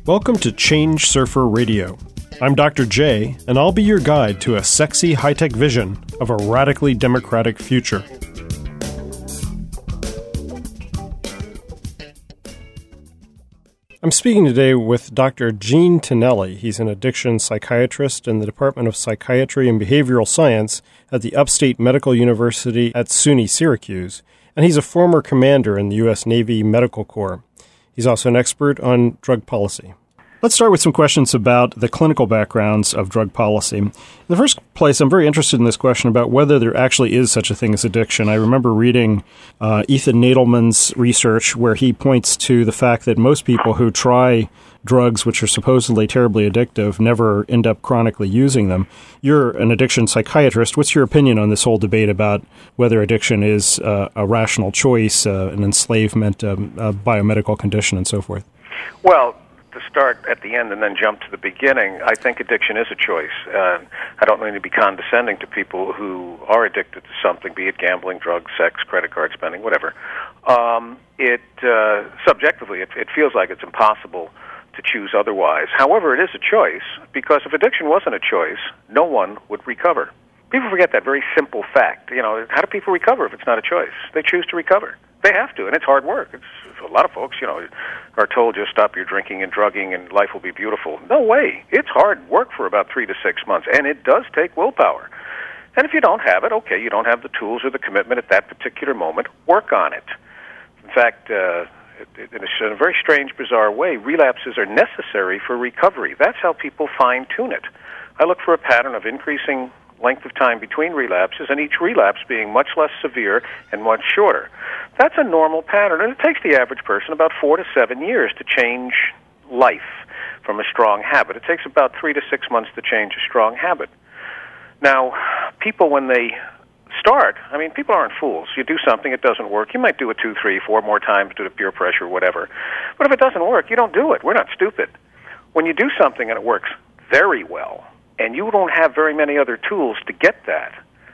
Welcome to Change Surfer Radio. I'm Dr. J, and I'll be your guide to a sexy high-tech vision of a radically democratic future. I'm speaking today with Dr. Gene Tonelli. He's an addiction psychiatrist in the Department of Psychiatry and Behavioral Science at the Upstate Medical University at SUNY Syracuse, and he's a former commander in the U.S. Navy Medical Corps. He's also an expert on drug policy. Let's start with some questions about the clinical backgrounds of drug policy. In the first place, I'm very interested in this question about whether there actually is such a thing as addiction. I remember reading Ethan Nadelman's research where he points to the fact that most people who try drugs which are supposedly terribly addictive never end up chronically using them. You're an addiction psychiatrist. What's your opinion on this whole debate about whether addiction is a rational choice, an enslavement, a biomedical condition, and so forth? Well, to start at the end and then jump to the beginning, I think addiction is a choice. I don't mean to be condescending to people who are addicted to something, be it gambling, drugs, sex, credit card spending, whatever. Subjectively, it feels like it's impossible to choose otherwise. However, it is a choice, because if addiction wasn't a choice, no one would recover. People forget that very simple fact. You know, how do people recover if it's not a choice? They choose to recover. They have to, and it's hard work. It's a lot of folks, are told just stop your drinking and drugging and life will be beautiful. No way. It's hard work for about 3 to 6 months, and it does take willpower. And if you don't have it, okay, you don't have the tools or the commitment at that particular moment, work on it. In fact, in a very strange, bizarre way, relapses are necessary for recovery. That's how people fine-tune it. I look for a pattern of increasing length of time between relapses, and each relapse being much less severe and much shorter. That's a normal pattern, and it takes the average person about 4 to 7 years to change life from a strong habit. It takes about 3 to 6 months to change a strong habit. Now, people, when they start, people aren't fools. You do something, it doesn't work. You might do it 2, 3, 4 more times due to peer pressure or whatever. But if it doesn't work, you don't do it. We're not stupid. When you do something and it works very well, and you don't have very many other tools to get that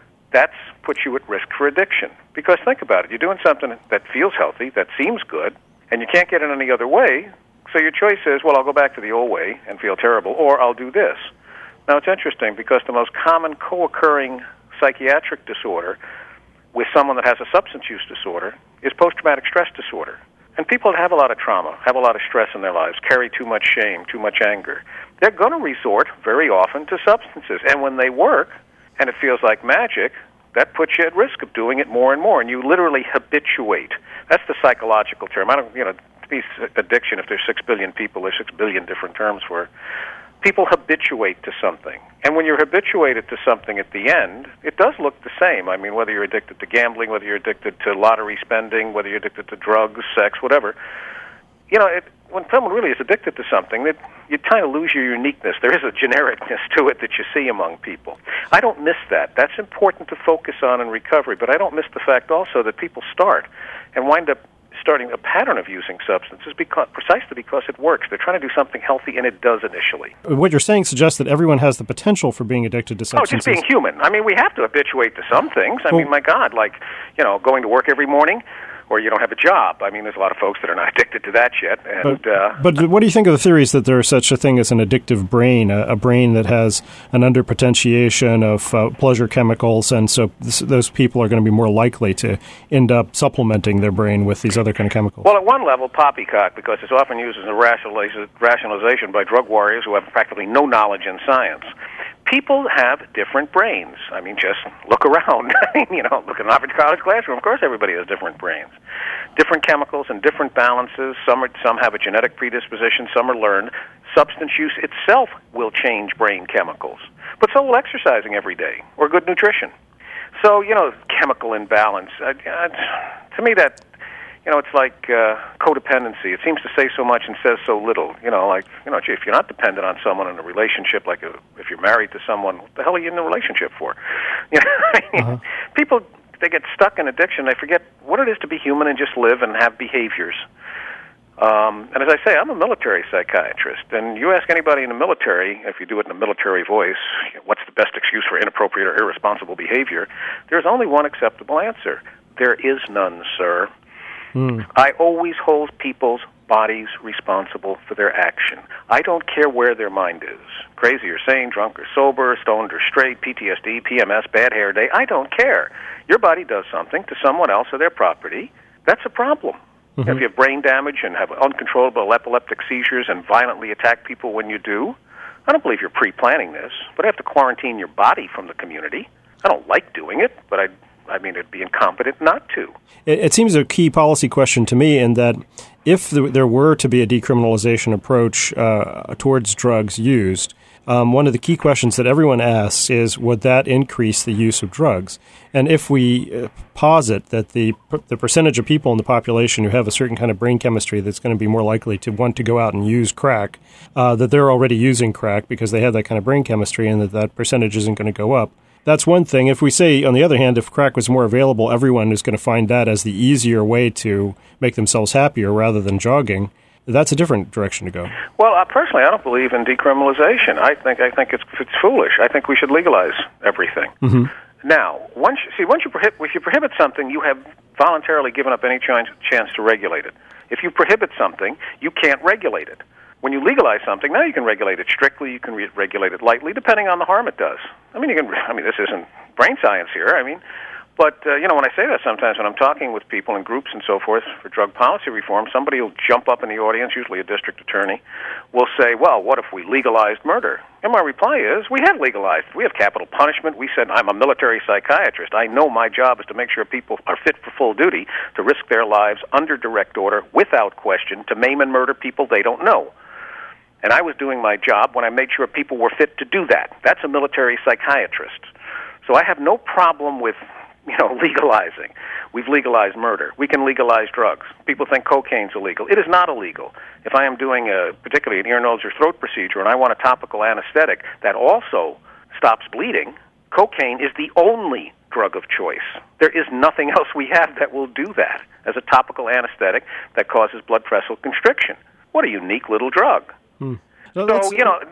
puts you at risk for addiction. Because think about it. You're doing something that feels healthy, that seems good, and you can't get it any other way, so your choice is, well, I'll go back to the old way and feel terrible, or I'll do this. Now, it's interesting because the most common co-occurring psychiatric disorder with someone that has a substance use disorder is post-traumatic stress disorder. And people that have a lot of trauma, have a lot of stress in their lives, carry too much shame, too much anger, they're going to resort very often to substances. And when they work, and it feels like magic, that puts you at risk of doing it more and more, and you literally habituate. That's the psychological term. To be addiction, if there's 6 billion people, there's 6 billion different terms for it. People habituate to something. And when you're habituated to something at the end, it does look the same. Whether you're addicted to gambling, whether you're addicted to lottery spending, whether you're addicted to drugs, sex, whatever, when someone really is addicted to something, you kind of lose your uniqueness. There is a genericness to it that you see among people. I don't miss that. That's important to focus on in recovery, but I don't miss the fact also that people start and wind up starting a pattern of using substances precisely because it works. They're trying to do something healthy, and it does initially. What you're saying suggests that everyone has the potential for being addicted to substances. Oh, just being human. We have to habituate to some things. My God, like, going to work every morning, or you don't have a job. There's a lot of folks that are not addicted to that yet. But what do you think of the theories that there is such a thing as an addictive brain, a brain that has an underpotentiation of pleasure chemicals, and so those people are going to be more likely to end up supplementing their brain with these other kind of chemicals? Well, at one level, poppycock, because it's often used as a rationalization by drug warriors who have practically no knowledge in science. People have different brains. Just look around. Look at an average college classroom. Of course, everybody has different brains. Different chemicals and different balances. Some have a genetic predisposition. Some are learned. Substance use itself will change brain chemicals. But so will exercising every day or good nutrition. So, chemical imbalance. To me, that... it's like codependency. It seems to say so much and says so little. If you're not dependent on someone in a relationship, like if you're married to someone, what the hell are you in a relationship for? People, they get stuck in addiction. They forget what it is to be human and just live and have behaviors. And as I say, I'm a military psychiatrist. And you ask anybody in the military, if you do it in a military voice, what's the best excuse for inappropriate or irresponsible behavior? There's only one acceptable answer. There is none, sir. I always hold people's bodies responsible for their action. I don't care where their mind is. Crazy or sane, drunk or sober, stoned or straight, PTSD, PMS, bad hair day. I don't care. Your body does something to someone else or their property. That's a problem. Mm-hmm. If you have brain damage and have uncontrollable epileptic seizures and violently attack people when you do, I don't believe you're pre-planning this, but I have to quarantine your body from the community. I don't like doing it, but I mean, it'd be incompetent not to. It seems a key policy question to me in that if there were to be a decriminalization approach towards drugs used, one of the key questions that everyone asks is, would that increase the use of drugs? And if we posit that the percentage of people in the population who have a certain kind of brain chemistry that's going to be more likely to want to go out and use crack, that they're already using crack because they have that kind of brain chemistry and that percentage isn't going to go up, that's one thing. If we say, on the other hand, if crack was more available, everyone is going to find that as the easier way to make themselves happier rather than jogging, that's a different direction to go. Well, personally, I don't believe in decriminalization. I think it's foolish. I think we should legalize everything. Mm-hmm. Now, if you prohibit something, you have voluntarily given up any chance to regulate it. If you prohibit something, you can't regulate it. When you legalize something, now you can regulate it strictly, you can regulate it lightly, depending on the harm it does. This isn't brain science here, but when I say that sometimes when I'm talking with people in groups and so forth for drug policy reform, somebody will jump up in the audience, usually a district attorney, will say, well, what if we legalized murder? And my reply is, we have legalized. We have capital punishment. We said, I'm a military psychiatrist. I know my job is to make sure people are fit for full duty, to risk their lives under direct order, without question, to maim and murder people they don't know. And I was doing my job when I made sure people were fit to do that. That's a military psychiatrist. So I have no problem with, legalizing. We've legalized murder. We can legalize drugs. People think cocaine's illegal. It is not illegal. If I am doing particularly an ear, nose, or throat procedure and I want a topical anesthetic that also stops bleeding, cocaine is the only drug of choice. There is nothing else we have that will do that as a topical anesthetic that causes blood vessel constriction. What a unique little drug. No, then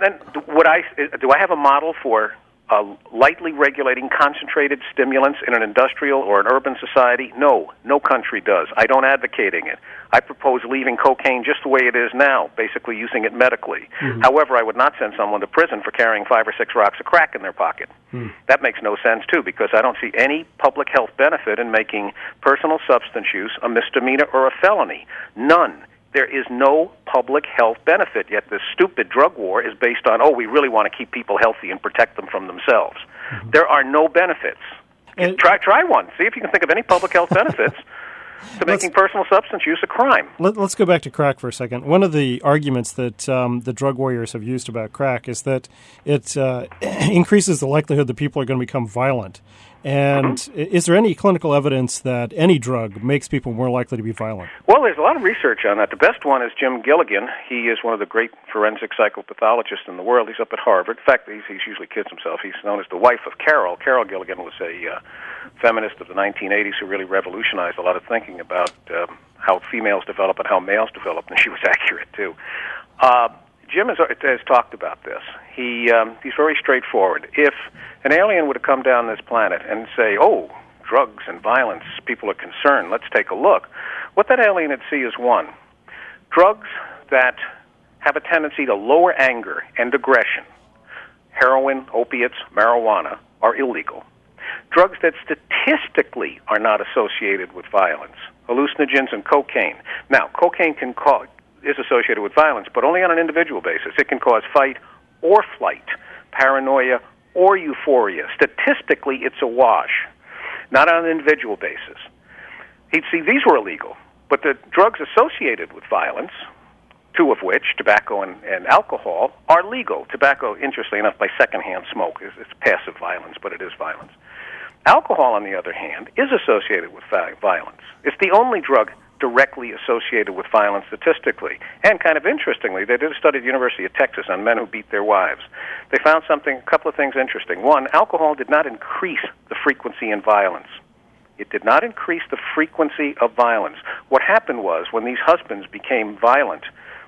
do I have a model for lightly regulating concentrated stimulants in an industrial or an urban society? No country does. I don't advocating it. I propose leaving cocaine just the way it is now, basically using it medically. Mm-hmm. However, I would not send someone to prison for carrying 5 or 6 rocks of crack in their pocket. That makes no sense, too, because I don't see any public health benefit in making personal substance use a misdemeanor or a felony. None. There is no public health benefit, yet this stupid drug war is based on, we really want to keep people healthy and protect them from themselves. Mm-hmm. There are no benefits. Try one. See if you can think of any public health benefits to making personal substance use a crime. Let's go back to crack for a second. One of the arguments that the drug warriors have used about crack is that it increases the likelihood that people are going to become violent. And is there any clinical evidence that any drug makes people more likely to be violent? Well, there's a lot of research on that. The best one is Jim Gilligan. He is one of the great forensic psychopathologists in the world. He's up at Harvard. In fact, he usually kids himself. He's known as the wife of Carol. Carol Gilligan was a feminist of the 1980s who really revolutionized a lot of thinking about how females develop and how males develop, and she was accurate, too. Jim has talked about this. He's very straightforward. If an alien would have come down this planet and say, drugs and violence, people are concerned, let's take a look, what that alien would see is one, drugs that have a tendency to lower anger and aggression, heroin, opiates, marijuana, are illegal. Drugs that statistically are not associated with violence, hallucinogens and cocaine. Now, cocaine is associated with violence, but only on an individual basis. It can cause fight or flight, paranoia or euphoria. Statistically, it's a wash, not on an individual basis. He'd see these were illegal, but the drugs associated with violence, 2 of which, tobacco and alcohol, are legal. Tobacco, interestingly enough, by secondhand smoke. It's passive violence, but it is violence. Alcohol, on the other hand, is associated with violence. It's the only drug directly associated with violence statistically. And kind of interestingly, they did a study at the University of Texas on men who beat their wives. They found a couple of things interesting. One, alcohol did not increase the frequency in violence. It did not increase the frequency of violence. What happened was, when these husbands became violent,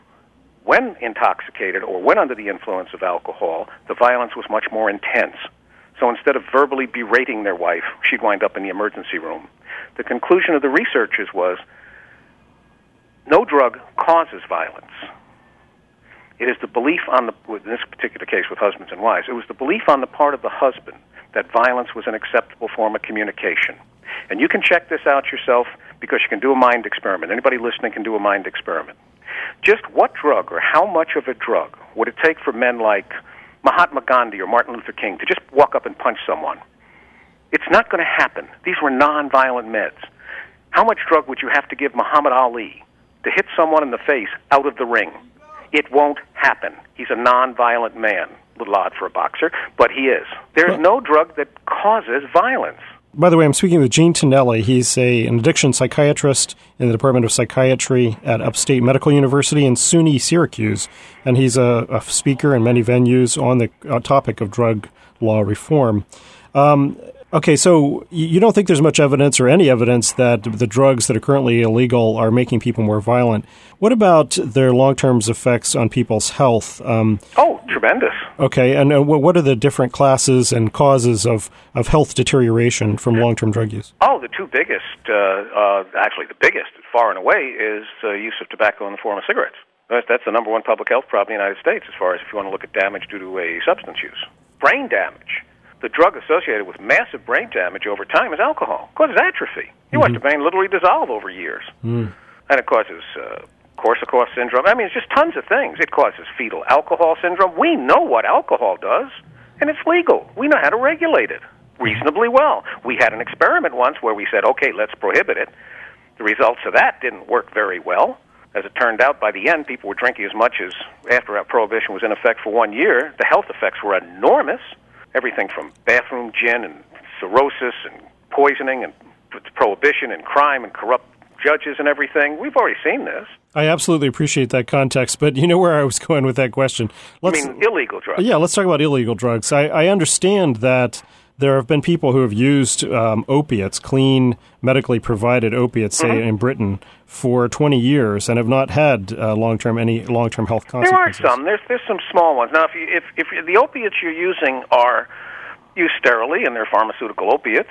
when intoxicated or when under the influence of alcohol, the violence was much more intense. So instead of verbally berating their wife, she'd wind up in the emergency room. The conclusion of the researchers was, No drug causes violence. It is the belief in this particular case with husbands and wives, it was the belief on the part of the husband that violence was an acceptable form of communication. And you can check this out yourself because you can do a mind experiment. Anybody listening can do a mind experiment. Just what drug or how much of a drug would it take for men like Mahatma Gandhi or Martin Luther King to just walk up and punch someone? It's not going to happen. These were nonviolent meds. How much drug would you have to give Muhammad Ali to hit someone in the face out of the ring? It won't happen. He's a nonviolent man. A little odd for a boxer, but he is. There's no drug that causes violence. By the way, I'm speaking with Gene Tonelli. He's an addiction psychiatrist in the Department of Psychiatry at Upstate Medical University in SUNY Syracuse, and he's a speaker in many venues on the topic of drug law reform. Okay, so you don't think there's much evidence or any evidence that the drugs that are currently illegal are making people more violent. What about their long-term effects on people's health? Tremendous. Okay, and what are the different classes and causes of health deterioration from long-term drug use? The two biggest, actually the biggest, far and away, is use of tobacco in the form of cigarettes. That's the number one public health problem in the United States as far as if you want to look at damage due to a substance use. Brain damage. The drug associated with massive brain damage over time is alcohol. It causes atrophy. You watch the brain literally dissolve over years. And it causes Korsakoff syndrome. I mean, it's just tons of things. It causes fetal alcohol syndrome. We know what alcohol does, and it's legal. We know how to regulate it reasonably well. We had an experiment once where we said, okay, let's prohibit it. The results of that didn't work very well. As it turned out, by the end, people were drinking as much as after our prohibition was in effect for 1 year. The health effects were enormous. Everything from bathroom gin and cirrhosis and poisoning and prohibition and crime and corrupt judges and everything. We've already seen this. I absolutely appreciate that context, but you know where I was going with that question. Illegal drugs? Yeah, let's talk about illegal drugs. I understand that there have been people who have used opiates, clean, medically provided opiates, say in Britain, for 20 years and have not had any long-term health consequences. There are some. There's some small ones. Now, if the opiates you're using are used sterilely and they're pharmaceutical opiates,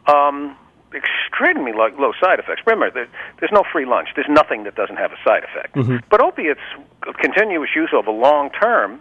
extremely low side effects. Remember, there's no free lunch. There's nothing that doesn't have a side effect. But opiates, continuous use over long term,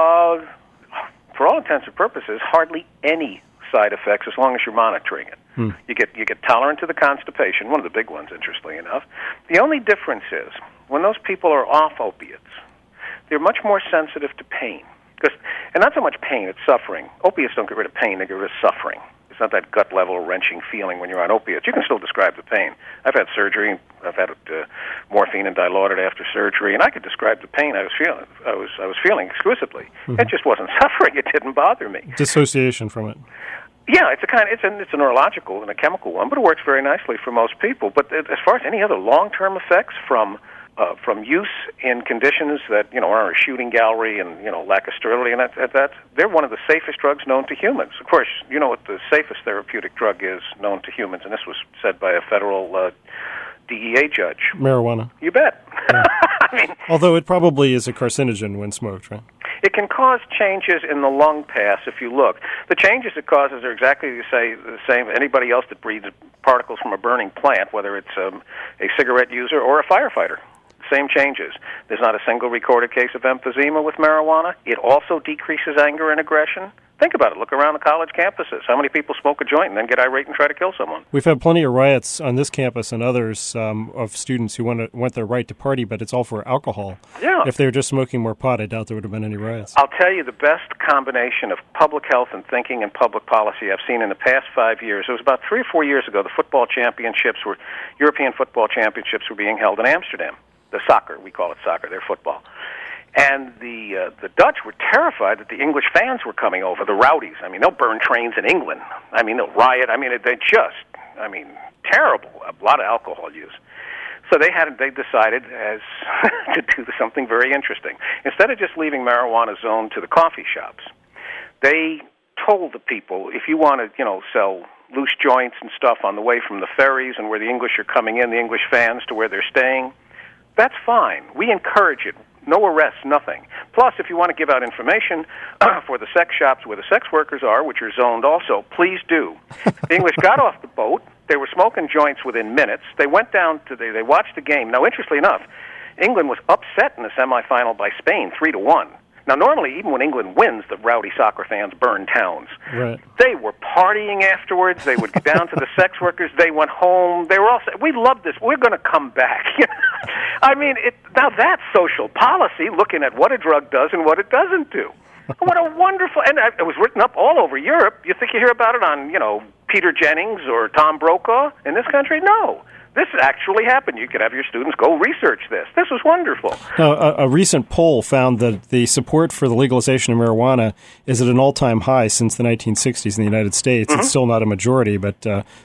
for all intents and purposes, hardly any side effects as long as you're monitoring it. You get tolerant to the constipation, one of the big ones, interestingly enough. The only difference is when those people are off opiates, they're much more sensitive to pain. And not so much pain, it's suffering. Opiates don't get rid of pain, they get rid of suffering. It's not that gut-level wrenching feeling when you're on opiates. You can still describe the pain. I've had surgery. I've had morphine and Dilaudid after surgery, and I could describe the pain I was feeling. I was feeling exquisitely. It just wasn't suffering. It didn't bother me. Dissociation from it. Yeah, it's a neurological and a chemical one, but it works very nicely for most people. But as far as any other long-term effects from use in conditions that are a shooting gallery and lack of sterility and that they're one of the safest drugs known to humans. Of course, you know what the safest therapeutic drug is known to humans, and this was said by a federal DEA judge. Marijuana. You bet. Yeah. Although it probably is a carcinogen when smoked, right? It can cause changes in the lung pass if you look. The changes it causes are exactly the same anybody else that breathes particles from a burning plant, whether it's a cigarette user or a firefighter. Same changes. There's not a single recorded case of emphysema with marijuana. It also decreases anger and aggression. Think about it. Look around the college campuses. How many people smoke a joint and then get irate and try to kill someone? We've had plenty of riots on this campus and others of students who want their right to party, but it's all for alcohol. Yeah. If they were just smoking more pot, I doubt there would have been any riots. I'll tell you the best combination of public health and thinking and public policy I've seen in the past 5 years. It was about 3 or 4 years ago. The European football championships were being held in Amsterdam. The soccer, we call it soccer, they're football. And the Dutch were terrified that the English fans were coming over, the rowdies. They'll burn trains in England. They'll riot. Terrible. A lot of alcohol use. So they decided to do something very interesting. Instead of just leaving marijuana zoned to the coffee shops, they told the people, if you want to, sell loose joints and stuff on the way from the ferries and where the English are coming in, the English fans to where they're staying, that's fine. We encourage it. No arrests, nothing. Plus, if you want to give out information for the sex shops where the sex workers are, which are zoned also, please do. The English got off the boat, They were smoking joints within minutes. They went down to they watched the game. Now, interestingly enough, England was upset in the semifinal by Spain 3-1. Now, normally, even when England wins, the rowdy soccer fans burn towns. Right. They were partying afterwards. They would go down to the sex workers. They went home. They were all saying, we love this. We're going to come back. I mean, now that's social policy, looking at what a drug does and what it doesn't do. What a wonderful... And it was written up all over Europe. You think you hear about it on, Peter Jennings or Tom Brokaw in this country? No. This actually happened. You could have your students go research this. This was wonderful. Now, a recent poll found that the support for the legalization of marijuana is at an all-time high since the 1960s in the United States. It's still not a majority, but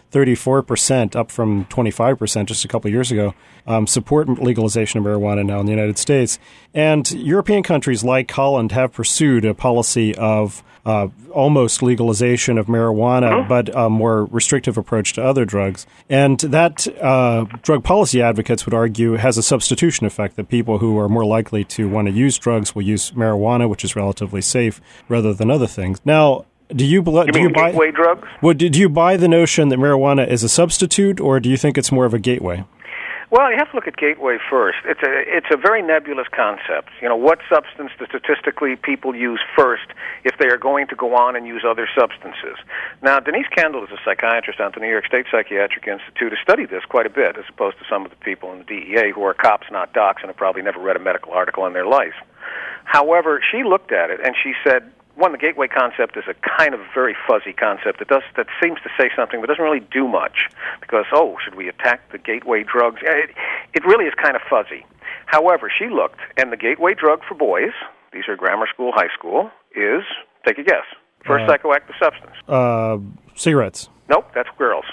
34%, up from 25% just a couple of years ago, support legalization of marijuana now in the United States. And European countries like Holland have pursued a policy of almost legalization of marijuana, but a more restrictive approach to other drugs. And that drug policy advocates would argue has a substitution effect, that people who are more likely to want to use drugs will use marijuana, which is relatively safe, rather than other things. Now, do you buy gateway drugs? Well, do you buy the notion that marijuana is a substitute, or do you think it's more of a gateway? Well, you have to look at gateway first. It's a very nebulous concept. What substance do statistically people use first if they are going to go on and use other substances? Now, Denise Kendall is a psychiatrist at the New York State Psychiatric Institute who studied this quite a bit, as opposed to some of the people in the DEA who are cops, not docs, and have probably never read a medical article in their life. However, she looked at it and she said, one, the gateway concept is a kind of very fuzzy concept that seems to say something but doesn't really do much, because, should we attack the gateway drugs? It really is kind of fuzzy. However, she looked, and the gateway drug for boys, these are grammar school, high school, is, take a guess, first psychoactive substance. Cigarettes. Nope, that's girls.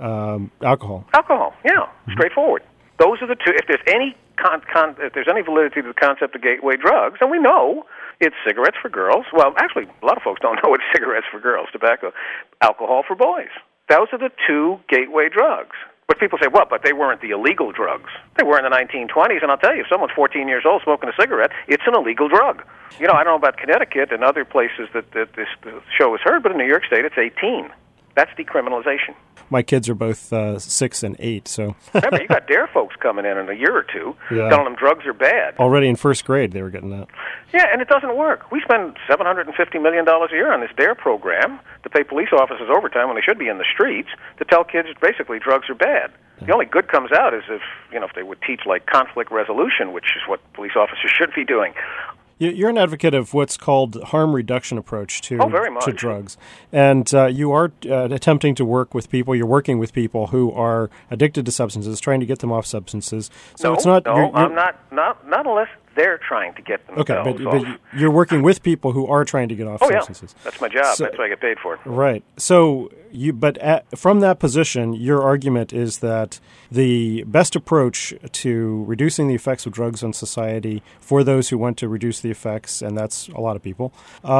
Alcohol. Alcohol, yeah, straightforward. Those are the two. If there's any if there's any validity to the concept of gateway drugs, and we know it's cigarettes for girls. Well, actually, a lot of folks don't know it's cigarettes for girls, tobacco, alcohol for boys. Those are the two gateway drugs. But people say, well, but they weren't the illegal drugs. They were in the 1920s, and I'll tell you, if someone's 14 years old smoking a cigarette, it's an illegal drug. I don't know about Connecticut and other places that this show is heard, but in New York State, it's 18. That's decriminalization. My kids are both 6 and 8, so... Remember, you got DARE folks coming in a year or two, telling them drugs are bad. Already in first grade, they were getting that. Yeah, and it doesn't work. We spend $750 million a year on this DARE program to pay police officers overtime when they should be in the streets to tell kids basically drugs are bad. Yeah. The only good comes out is if they would teach like conflict resolution, which is what police officers should be doing. You're an advocate of what's called harm reduction approach to drugs. And you are attempting to work with people. You're working with people who are addicted to substances, trying to get them off substances. So it's not. I'm not unless they're trying to get themselves off. But you're working with people who are trying to get off substances. Yeah. That's my job. That's what I get paid for. Right. So from that position, your argument is that the best approach to reducing the effects of drugs on society for those who want to reduce the effects, and that's a lot of people,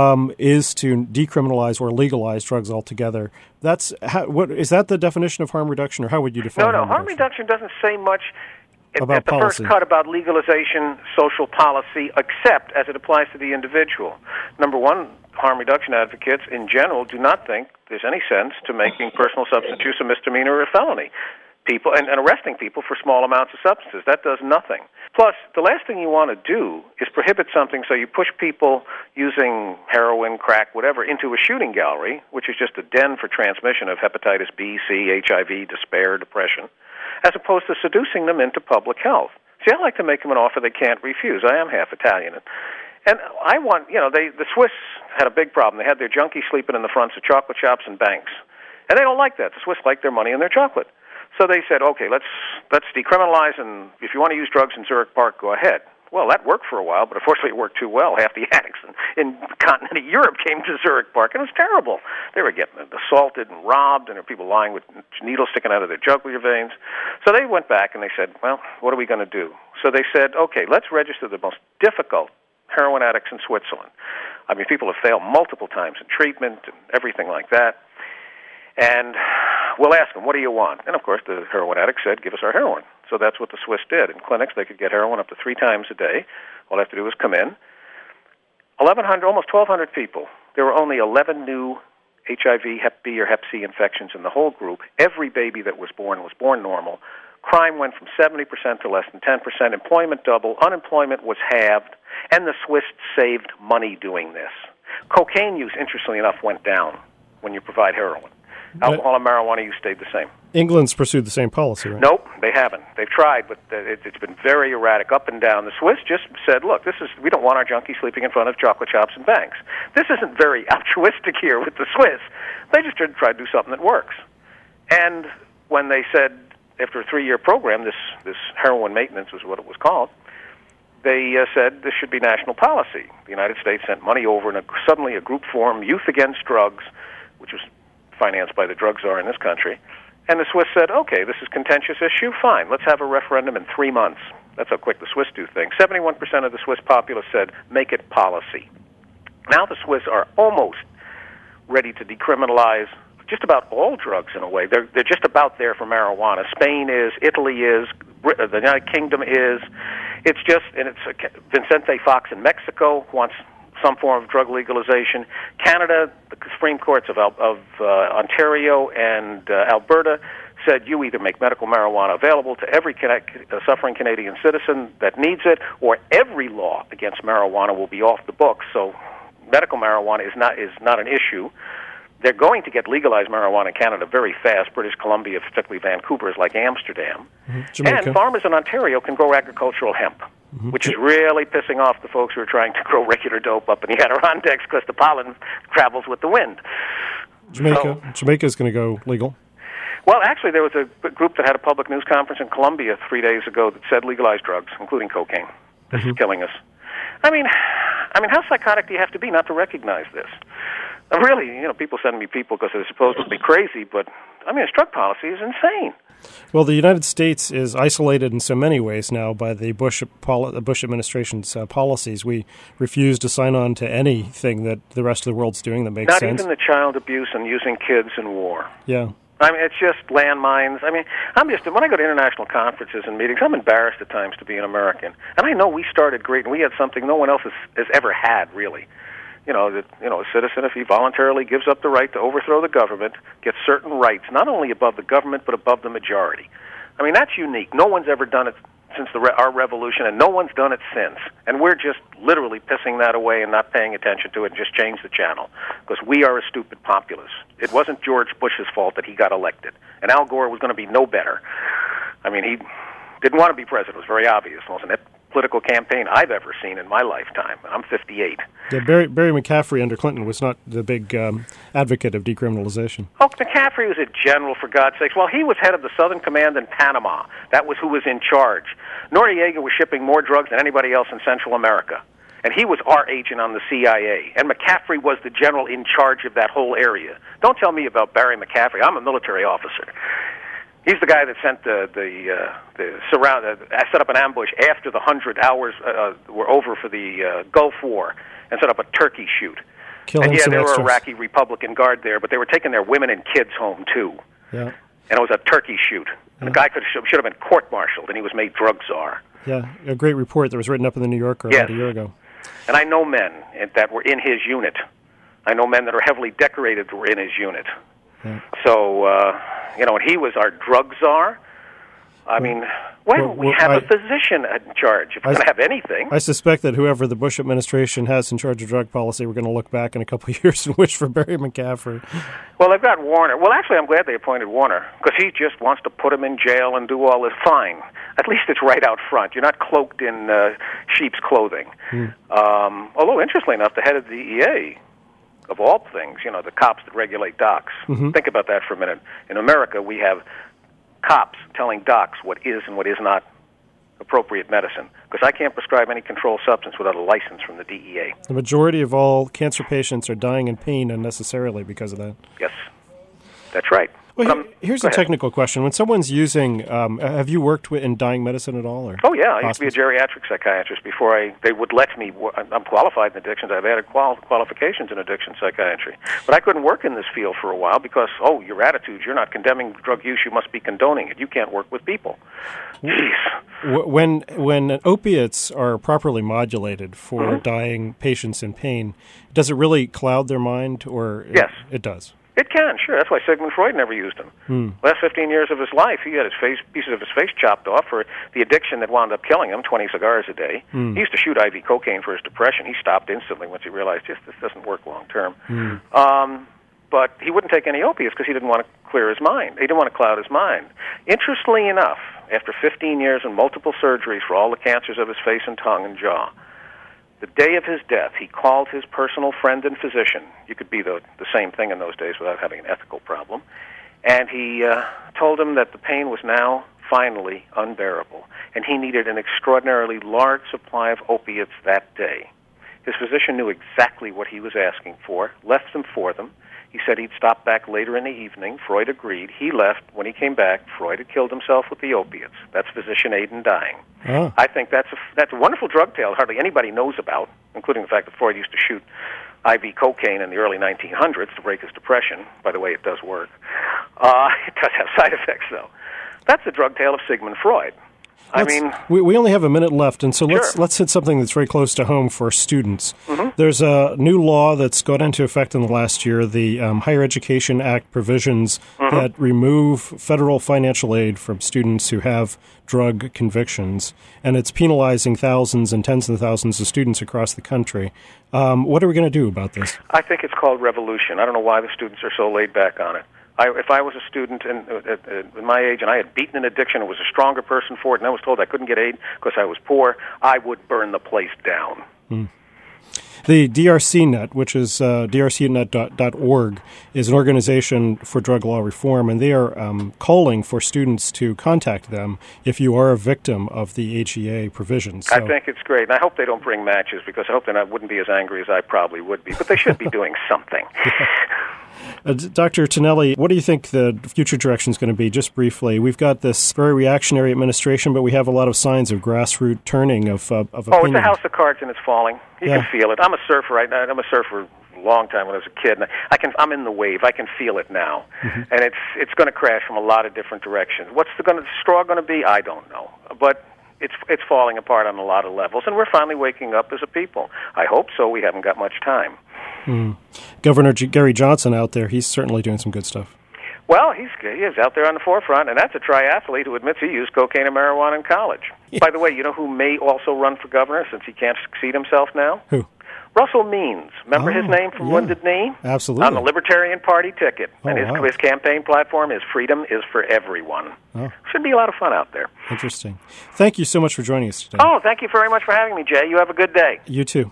is to decriminalize or legalize drugs altogether. Is that the definition of harm reduction, or how would you define harm reduction? No, harm reduction doesn't say much about at the policy. First cut about legalization, social policy, except as it applies to the individual. Number one, harm reduction advocates in general do not think there's any sense to making personal substance use a misdemeanor or a felony. People and arresting people for small amounts of substances. That does nothing. Plus, the last thing you want to do is prohibit something so you push people using heroin, crack, whatever, into a shooting gallery, which is just a den for transmission of hepatitis B, C, HIV, despair, depression, as opposed to seducing them into public health. See, I like to make them an offer they can't refuse. I am half Italian. And I want, the Swiss had a big problem. They had their junkies sleeping in the fronts of chocolate shops and banks. And they don't like that. The Swiss like their money and their chocolate. So they said, okay, let's decriminalize, and if you want to use drugs in Zurich Park, go ahead. Well, that worked for a while, but unfortunately it worked too well. Half the addicts in continental Europe came to Zurich Park, and it was terrible. They were getting assaulted and robbed, and there were people lying with needles sticking out of their jugular veins. So they went back, and they said, well, what are we going to do? So they said, okay, let's register the most difficult heroin addicts in Switzerland. I mean, people have failed multiple times in treatment and everything like that. And we'll ask them, what do you want? And, of course, the heroin addict said, give us our heroin. So that's what the Swiss did. In clinics, they could get heroin up to 3 times a day. All they have to do is come in. 1,100, almost 1,200 people. There were only 11 new HIV, Hep B, or Hep C infections in the whole group. Every baby that was born normal. Crime went from 70% to less than 10%. Employment doubled. Unemployment was halved. And the Swiss saved money doing this. Cocaine use, interestingly enough, went down when you provide heroin. Alcohol and marijuana use stayed the same. England's pursued the same policy, right? Nope, they haven't. They've tried, but it's been very erratic, up and down. The Swiss just said, look, we don't want our junkies sleeping in front of chocolate shops and banks. This isn't very altruistic here with the Swiss. They just tried to do something that works. And when they said, after a 3-year program, this heroin maintenance was what it was called, they said this should be national policy. The United States sent money over, and suddenly a group formed, Youth Against Drugs, which was financed by the drug czar in this country. And the Swiss said, okay, this is a contentious issue, fine, let's have a referendum in 3 months. That's how quick the Swiss do things. 71% of the Swiss populace said, make it policy. Now the Swiss are almost ready to decriminalize just about all drugs in a way. They're just about there for marijuana. Spain is, Italy is, the United Kingdom is. It's just, and it's Vicente Fox in Mexico wants some form of drug legalization. Canada, the Supreme Courts of Ontario and Alberta said you either make medical marijuana available to every suffering Canadian citizen that needs it, or every law against marijuana will be off the books. So medical marijuana is not an issue. They're going to get legalized marijuana in Canada very fast. British Columbia, particularly Vancouver, is like Amsterdam. Mm-hmm. And farmers in Ontario can grow agricultural hemp, mm-hmm. which is really pissing off the folks who are trying to grow regular dope up in the Adirondacks because the pollen travels with the wind. Jamaica's going to go legal. Well, actually, there was a group that had a public news conference in Colombia 3 days ago that said legalize drugs, including cocaine. This is killing us. I mean, how psychotic do you have to be not to recognize this? Really, people send me people because they're supposedly crazy, but, its drug policy is insane. Well, the United States is isolated in so many ways now by the Bush administration's policies. We refuse to sign on to anything that the rest of the world's doing that makes sense. Not even the child abuse and using kids in war. Yeah. It's just landmines. When I go to international conferences and meetings, I'm embarrassed at times to be an American. And I know we started great, and we had something no one else has ever had, really. A citizen, if he voluntarily gives up the right to overthrow the government, gets certain rights, not only above the government, but above the majority. That's unique. No one's ever done it since our revolution, and no one's done it since. And we're just literally pissing that away and not paying attention to it and just change the channel, because we are a stupid populace. It wasn't George Bush's fault that he got elected, and Al Gore was going to be no better. He didn't want to be president. It was very obvious, wasn't it? Political campaign I've ever seen in my lifetime. I'm 58. Yeah, Barry McCaffrey under Clinton was not the big advocate of decriminalization. Oh, McCaffrey was a general, for God's sakes. Well, he was head of the Southern Command in Panama. That was who was in charge. Noriega was shipping more drugs than anybody else in Central America. And he was our agent on the CIA. And McCaffrey was the general in charge of that whole area. Don't tell me about Barry McCaffrey. I'm a military officer. He's the guy that sent set up an ambush after the 100 hours were over for the Gulf War, and set up a turkey shoot. There were Iraqi Republican Guard there, but they were taking their women and kids home too. Yeah. And it was a turkey shoot. And the guy should have been court-martialed, and he was made drug czar. Yeah, a great report that was written up in the New Yorker about a year ago. And I know men that were in his unit. I know men that are heavily decorated that were in his unit. Yeah. So, and he was our drug czar. Why don't we have a physician in charge if we're going to have anything? I suspect that whoever the Bush administration has in charge of drug policy, we're going to look back in a couple of years and wish for Barry McCaffrey. Well, they've got Warner. Well, actually, I'm glad they appointed Warner, because he just wants to put him in jail and do all this. Fine. At least it's right out front. You're not cloaked in sheep's clothing. Although, interestingly enough, the head of the DEA, of all things, the cops that regulate docs. Mm-hmm. Think about that for a minute. In America, we have cops telling docs what is and what is not appropriate medicine, because I can't prescribe any controlled substance without a license from the DEA. The majority of all cancer patients are dying in pain unnecessarily because of that. Yes. That's right. Well, here's a technical question. When someone's using, have you worked in dying medicine at all? Or oh, yeah. I used to be a geriatric psychiatrist before they would let me. I'm qualified in addictions. I've added qualifications in addiction psychiatry. But I couldn't work in this field for a while because, your attitudes, you're not condemning drug use, you must be condoning it. You can't work with people. Jeez. When opiates are properly modulated for dying patients in pain, does it really cloud their mind? Or yes. It does? It can, sure. That's why Sigmund Freud never used them. Last 15 years of his life, he had pieces of his face chopped off for the addiction that wound up killing him, 20 cigars a day. He used to shoot IV cocaine for his depression. He stopped instantly once he realized, this doesn't work long term. But he wouldn't take any opiates because he didn't want to clear his mind. He didn't want to cloud his mind. Interestingly enough, after 15 years and multiple surgeries for all the cancers of his face and tongue and jaw, the day of his death, he called his personal friend and physician. You could be the same thing in those days without having an ethical problem. And he told him that the pain was now finally unbearable, and he needed an extraordinarily large supply of opiates that day. His physician knew exactly what he was asking for, left them for them. He said he'd stop back later in the evening. Freud agreed. He left. When he came back, Freud had killed himself with the opiates. That's physician aid in dying. Oh. I think that's a wonderful drug tale hardly anybody knows about, including the fact that Freud used to shoot IV cocaine in the early 1900s to break his depression. By the way, it does work. It does have side effects, though. That's the drug tale of Sigmund Freud. We only have a minute left, and so let's hit something that's very close to home for students. There's a new law that's gone into effect in the last year, the Higher Education Act provisions that remove federal financial aid from students who have drug convictions, and it's penalizing thousands and tens of thousands of students across the country. What are we going to do about this? I think it's called revolution. I don't know why the students are so laid back on it. If I was a student in my age and I had beaten an addiction and was a stronger person for it and I was told I couldn't get aid because I was poor, I would burn the place down. The DRCnet, which is drcnet.org, is an organization for drug law reform, and they are calling for students to contact them if you are a victim of the HEA provisions. So. I think it's great, and I hope they don't bring matches because I hope they wouldn't be as angry as I probably would be, but they should be doing something. Dr. Tonelli, what do you think the future direction is going to be? Just briefly, we've got this very reactionary administration, but we have a lot of signs of grassroots turning of opinion. Oh, it's a house of cards and it's falling. You can feel it. I'm a surfer right now. I'm a surfer a long time when I was a kid, and I'm in the wave. I can feel it now, and it's going to crash from a lot of different directions. What's the straw going to be? I don't know, but it's falling apart on a lot of levels, and we're finally waking up as a people. I hope so. We haven't got much time. Governor Gary Johnson out there, he's certainly doing some good stuff. Well, he is out there on the forefront, and that's a triathlete who admits he used cocaine and marijuana in college. Yeah. By the way, you know who may also run for governor since he can't succeed himself now? Who? Russell Means. Remember his name from Wounded Knee? Absolutely. On the Libertarian Party ticket. And his campaign platform is freedom is for everyone. Oh. Should be a lot of fun out there. Interesting. Thank you so much for joining us today. Oh, thank you very much for having me, Jay. You have a good day. You too.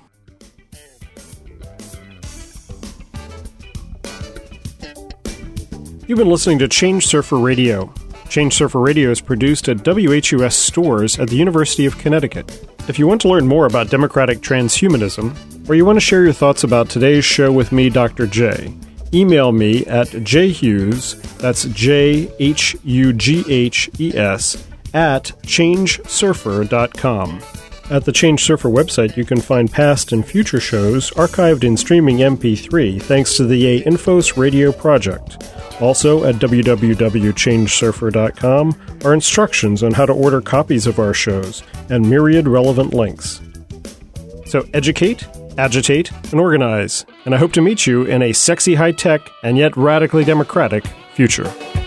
You've been listening to Change Surfer Radio. Change Surfer Radio is produced at WHUS stores at the University of Connecticut. If you want to learn more about democratic transhumanism, or you want to share your thoughts about today's show with me, Dr. J, email me at jhughes, that's JHUGHES, at changesurfer.com. At the Change Surfer website, you can find past and future shows archived in streaming MP3 thanks to the Infos Radio Project. Also, at www.changesurfer.com are instructions on how to order copies of our shows and myriad relevant links. So educate, agitate, and organize. And I hope to meet you in a sexy high-tech and yet radically democratic future.